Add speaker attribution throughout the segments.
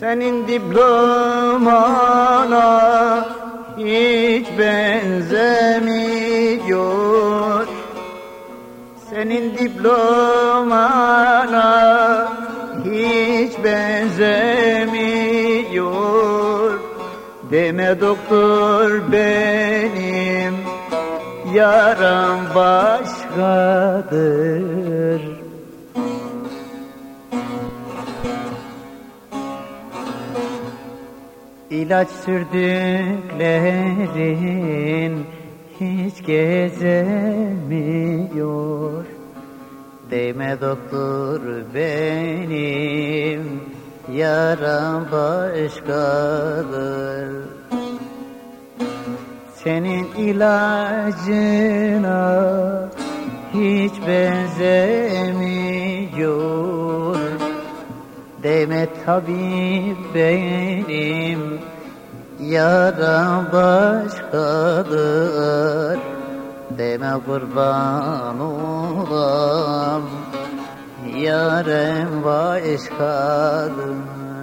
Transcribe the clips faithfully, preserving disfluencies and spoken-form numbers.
Speaker 1: Senin diplomana hiç benzemiyor. Senin diplomana hiç benzemiyor. Deme doktor, benim yaram başkadır. İlaç sürdüklerin hiç gezemiyor. Deme doktor, benim yaram başkadır. Senin ilacına hiç benzemiyor. Deme tabip, benim yaram başkadır. Deme kurban olam, yarem başkadır.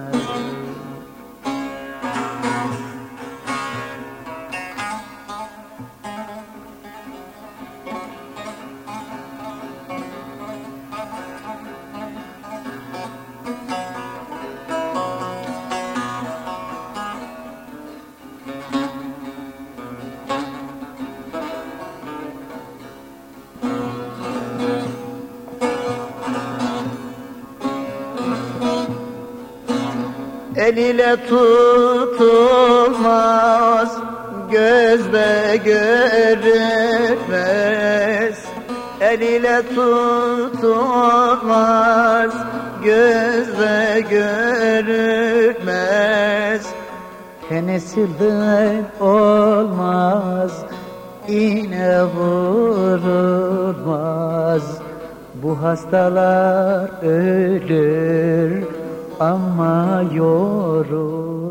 Speaker 1: El ile tutulmaz, gözle görülmez. El ile tutulmaz, gözle görülmez. Penisillin olmaz, iğne vurulmaz. Bu hastalar ölür ama yorul.